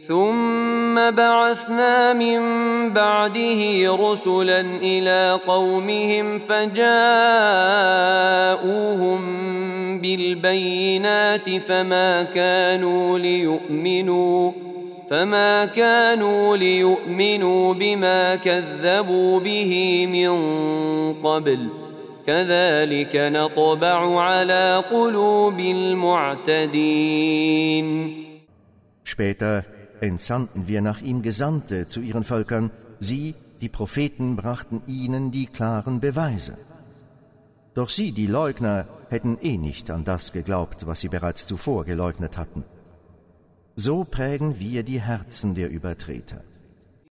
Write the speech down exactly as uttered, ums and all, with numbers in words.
ثم بعثنا من بعده رسلا إلى قومهم فجاءوهم بالبينات فما كانوا ليؤمنوا فما كانوا ليؤمنوا بما كذبوا به من قبل كذلك نطبع على قلوب المعتدين. Später entsandten wir nach ihm Gesandte zu ihren Völkern. Sie, die Propheten, brachten ihnen die klaren Beweise. Doch sie, die Leugner, hätten eh nicht an das geglaubt, was sie bereits zuvor geleugnet hatten. So prägen wir die Herzen der Übertreter.